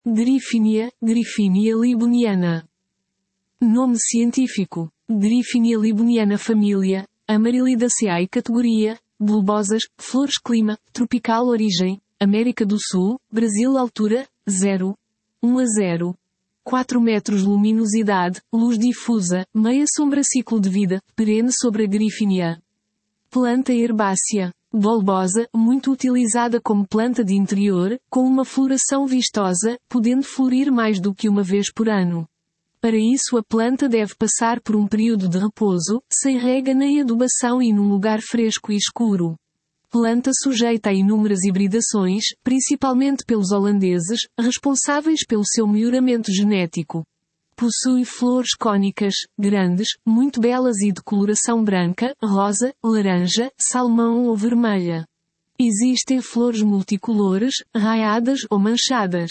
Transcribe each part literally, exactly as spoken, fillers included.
Griffinia, Griffinia liboniana. Nome científico: Griffinia liboniana. Família: Amarilidaceae. Categoria: bulbosas. Flores. Clima: tropical. Origem: América do Sul, Brasil. Altura: zero vírgula um a zero vírgula quatro metros. Luminosidade: luz difusa, meia sombra. Ciclo de vida: perene sobre a Griffinia. Planta herbácea, bulbosa, muito utilizada como planta de interior, com uma floração vistosa, podendo florir mais do que uma vez por ano. Para isso a planta deve passar por um período de repouso, sem rega nem adubação e num lugar fresco e escuro. Planta sujeita a inúmeras hibridações, principalmente pelos holandeses, responsáveis pelo seu melhoramento genético. Possui flores cônicas, grandes, muito belas e de coloração branca, rosa, laranja, salmão ou vermelha. Existem flores multicolores, raiadas ou manchadas.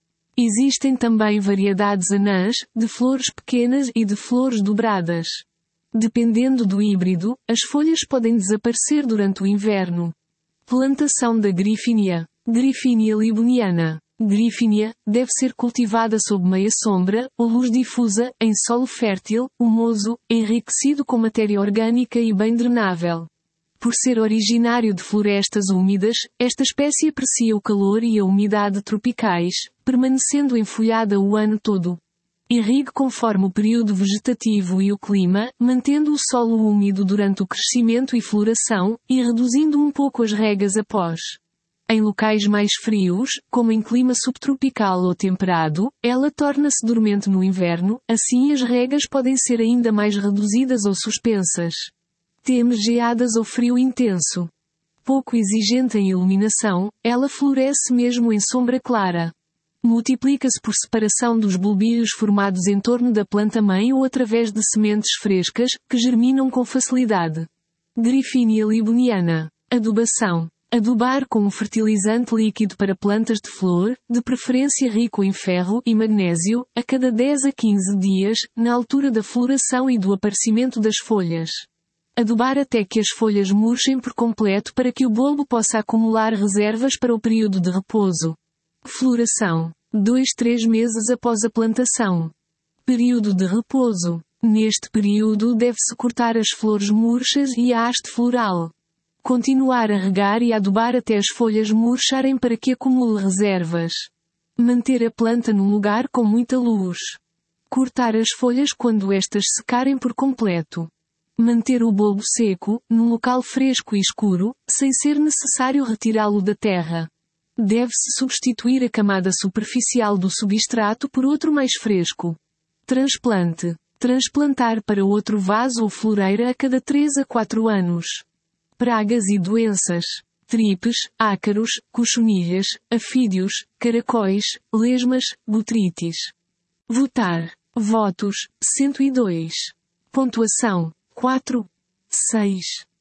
Existem também variedades anãs, de flores pequenas e de flores dobradas. Dependendo do híbrido, as folhas podem desaparecer durante o inverno. Plantação da Griffinia. Griffinia liboniana. Griffinia deve ser cultivada sob meia sombra, ou luz difusa, em solo fértil, humoso, enriquecido com matéria orgânica e bem drenável. Por ser originário de florestas úmidas, esta espécie aprecia o calor e a umidade tropicais, permanecendo enfolhada o ano todo. Irrigue conforme o período vegetativo e o clima, mantendo o solo úmido durante o crescimento e floração, e reduzindo um pouco as regas após. Em locais mais frios, como em clima subtropical ou temperado, ela torna-se dormente no inverno, assim as regas podem ser ainda mais reduzidas ou suspensas. Teme geadas ou frio intenso. Pouco exigente em iluminação, ela floresce mesmo em sombra clara. Multiplica-se por separação dos bulbilhos formados em torno da planta-mãe ou através de sementes frescas, que germinam com facilidade. Griffinia liboniana. Adubação. Adubar com um fertilizante líquido para plantas de flor, de preferência rico em ferro e magnésio, a cada dez a quinze dias, na altura da floração e do aparecimento das folhas. Adubar até que as folhas murchem por completo para que o bulbo possa acumular reservas para o período de repouso. Floração. dois a três meses após a plantação. Período de repouso. Neste período deve-se cortar as flores murchas e a haste floral. Continuar a regar e adubar até as folhas murcharem para que acumule reservas. Manter a planta num lugar com muita luz. Cortar as folhas quando estas secarem por completo. Manter o bulbo seco, num local fresco e escuro, sem ser necessário retirá-lo da terra. Deve-se substituir a camada superficial do substrato por outro mais fresco. Transplante. Transplantar para outro vaso ou floreira a cada três a quatro anos. Pragas e doenças. Tripes, ácaros, cochonilhas, afídeos, caracóis, lesmas, botrites. Votar. Votos, cento e dois. Pontuação, quatro, seis.